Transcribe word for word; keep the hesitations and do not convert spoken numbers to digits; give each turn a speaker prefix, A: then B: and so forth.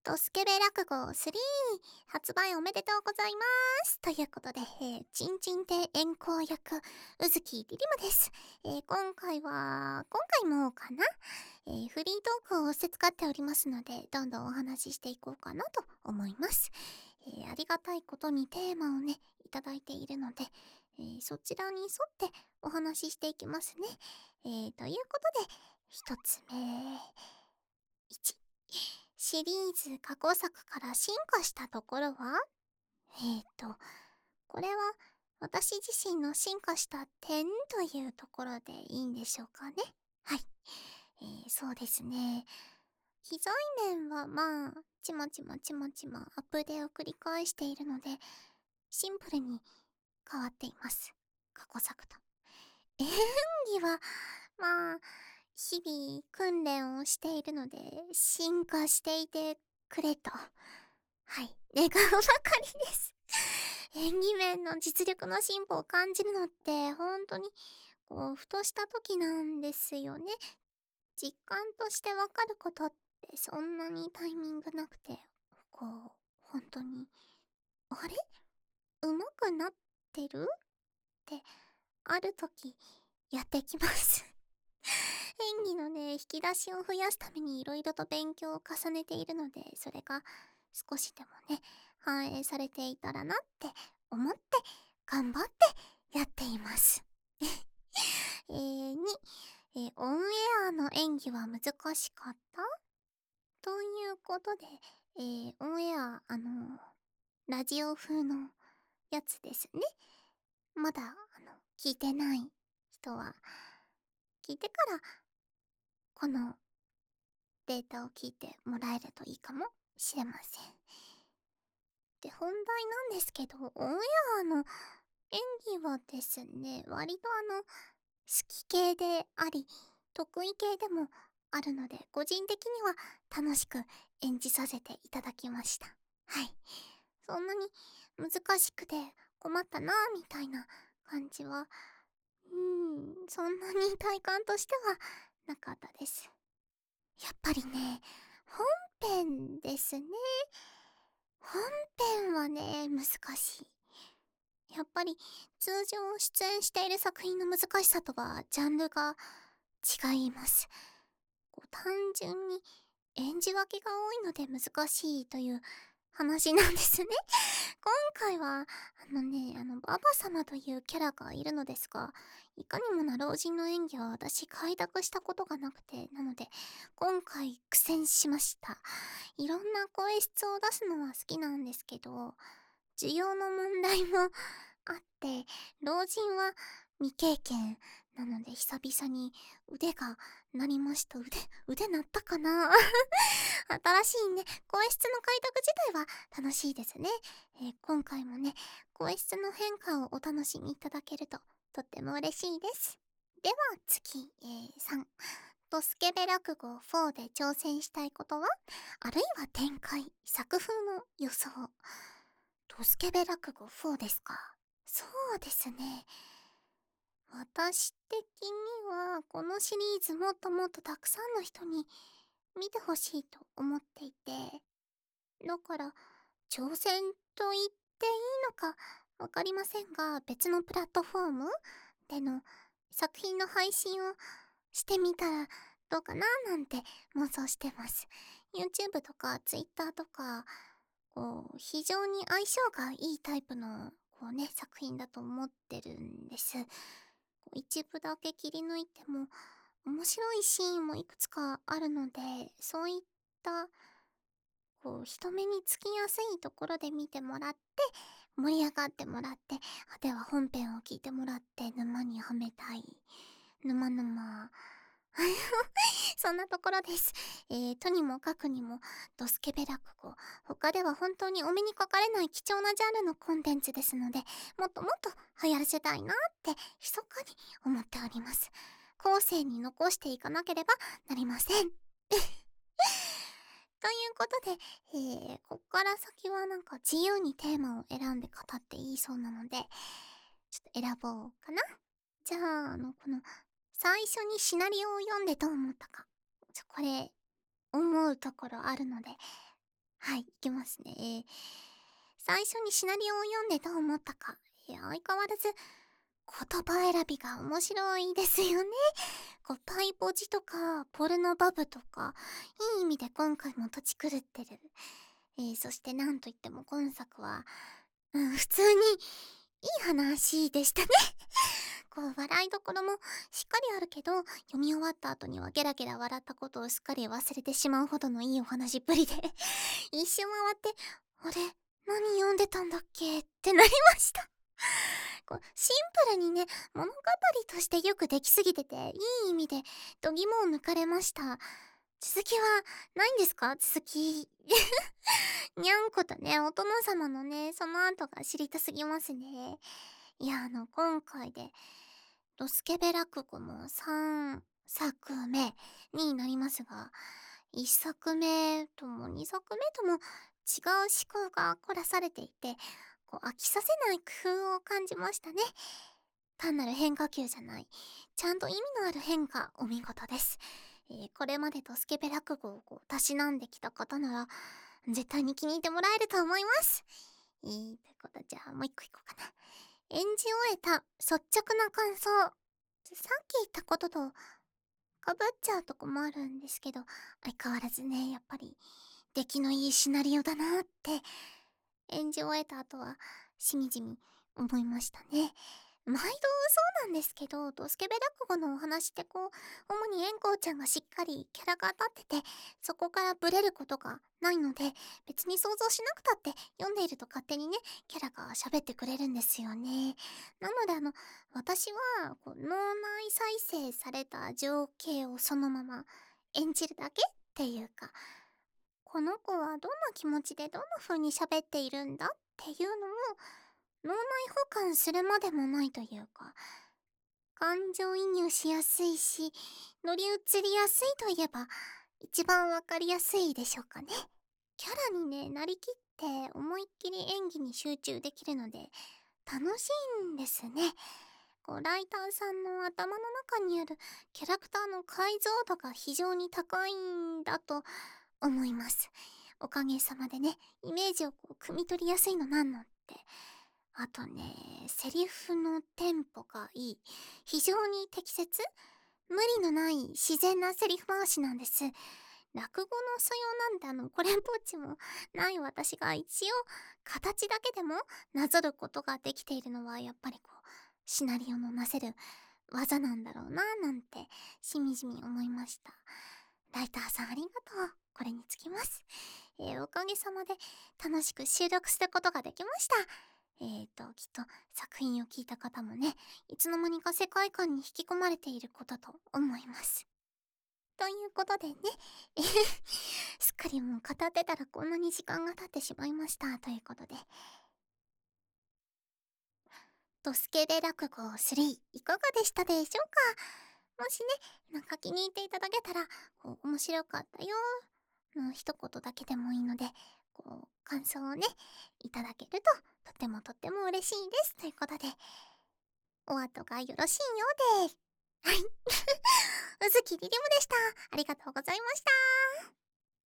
A: ドスケベ落語スリー発売おめでとうございますということで、えー、チンチン亭円行役宇月リリマです。えー、今回は今回もかな、えー、フリートークをして使っておりますので、どんどんお話ししていこうかなと思います。えー、ありがたいことにテーマをねいただいているので、えー、そちらに沿ってお話ししていきますね。えー、ということで一つ目、いちシリーズ過去作から進化したところは、えーと、これは私自身の進化した点というところでいいんでしょうかね。はい。えー、そうですね。機材面はまあ、ちまちまちまちまアップデーを繰り返しているので、シンプルに変わっています。過去作と。演技は、まあ、日々訓練をしているので、進化していてくれと。はい、願うばかりです。演技面の実力の進歩を感じるのって、本当に、こう、ふとした時なんですよね。実感としてわかることってそんなにタイミングなくて、こう、本当に、あれ上手くなってるって、ある時、やってきます。演技のね、引き出しを増やすためにいろいろと勉強を重ねているので、それが少しでもね、反映されていたらなって思って、頑張ってやっています。えー、に、えーオンエアの演技は難しかったということで、えー、オンエア、あのラジオ風のやつですね。まだ、あの、聞いてない人は、聞いてからこのデータを聞いてもらえるといいかもしれません。で、本題なんですけど、オンエアの演技はですね、割とあの、好き系であり、得意系でもあるので、個人的には楽しく演じさせていただきました。はい。そんなに難しくて困ったなぁみたいな感じは、うーん、そんなに体感としてはなかったです。やっぱりね、本編ですね。本編はね、難しい。やっぱり通常出演している作品の難しさとはジャンルが違います。こう単純に演じ分けが多いので難しいという話なんですね。今回は、あのね、あの、ババ様というキャラがいるのですが、いかにもな老人の演技は私開拓したことがなくて、なので、今回苦戦しました。いろんな声質を出すのは好きなんですけど、需要の問題もあって、老人は未経験なので久々に腕が鳴りました。腕、腕鳴ったかな新しいね、声質の開拓自体は楽しいですね。えー今回もね、声質の変化をお楽しみいただけるととっても嬉しいです。では次、えー、さん。ドスケベ落語フォーで挑戦したいことは、あるいは展開、作風の予想。ドスケベ落語フォーですか。そうですね。私的にはこのシリーズもっともっとたくさんの人に見てほしいと思っていて、だから挑戦と言っていいのかわかりませんが、別のプラットフォームでの作品の配信をしてみたらどうかななんて妄想してます。YouTube とか Twitter とか、こう非常に相性がいいタイプのこうね作品だと思ってるんです。一部だけ切り抜いても面白いシーンもいくつかあるので、そういったこう人目につきやすいところで見てもらって盛り上がってもらって、あでは本編を聞いてもらって沼にはめたい。沼沼そんなところです。えー、とにもかくにもドスケベ落語、他では本当にお目にかかれない貴重なジャンルのコンテンツですので、もっともっと流行らせたいなって密かに思っております。後世に残していかなければなりません。ということで、えー、こっから先はなんか自由にテーマを選んで語っていいそうなので、ちょっと選ぼうかな。じゃあ、あの、この、最初にシナリオを読んでどう思ったか。ちょ、これ、思うところあるので、 はい、いきますね。最初にシナリオを読んでどう思ったか。いや、相変わらず言葉選びが面白いですよね。こうパイポジとかポルノバブとか、いい意味で今回も土地狂ってる。えー、そしてなんといっても今作は、うん、普通にいい話でしたね。こう笑いどころもしっかりあるけど、読み終わった後にはゲラゲラ笑ったことをすっかり忘れてしまうほどのいいお話っぷりで一周回って、あれ、何読んでたんだっけってなりました。こうシンプルにね、物語としてよくできすぎてて、いい意味で度肝を抜かれました。続きはないんですか？続き。にゃんことね、お殿様のね、その後が知りたすぎますね。いや、あの、今回で、ドスケベ落語もさんさくめになりますが、いっさくめともにさくめとも違う思考が凝らされていて、こう飽きさせない工夫を感じましたね。単なる変化球じゃない、ちゃんと意味のある変化、お見事です。えーこれまでドスケベ落語をこうたしなんできた方なら、絶対に気に入ってもらえると思います。えー、ということで、じゃあもう一個いこうかな。演じ終えた率直な感想。さっき言ったこととかぶっちゃうとこもあるんですけど、相変わらずね、やっぱり出来のいいシナリオだなって演じ終えた後はしみじみ思いましたね。毎度そうなんですけど、ドスケベ落語のお話ってこう、主に円光ちゃんがしっかりキャラが立ってて、そこからブレることがないので、別に想像しなくたって読んでいると勝手にね、キャラが喋ってくれるんですよね。なのであの、私はこう脳内再生された情景をそのまま演じるだけっていうか、この子はどんな気持ちでどんな風に喋っているんだっていうのを脳内保管するまでもないというか、感情移入しやすいし、乗り移りやすいといえば、一番わかりやすいでしょうかね。キャラにね、なりきって思いっきり演技に集中できるので、楽しいんですね。こうライターさんの頭の中にあるキャラクターの解像度が非常に高いんだと思います。おかげさまでね、イメージをこう汲み取りやすいのなんのって。あとね、セリフのテンポがいい。非常に適切、無理のない自然なセリフ回しなんです。落語の素養なんてあの、これっぽっちもない私が一応、形だけでもなぞることができているのは、やっぱりこう、シナリオのなせる技なんだろうな、なんて、しみじみ思いました。ライターさんありがとう。これにつきます。えーおかげさまで楽しく収録することができました。えーと、きっと作品を聞いた方もね、いつの間にか世界観に引き込まれていることと思います。ということでね、えへすっかりもう語ってたらこんなに時間が経ってしまいました。ということで、ドスケベ落語スリーいかがでしたでしょうか？もしね、なんか気に入っていただけたら、こう面白かったよの一言だけでもいいので、こう感想をね、いただけるととってもとっても嬉しいです。ということで、お後がよろしいようで。はい。うずきりりむでした。ありがとうございました。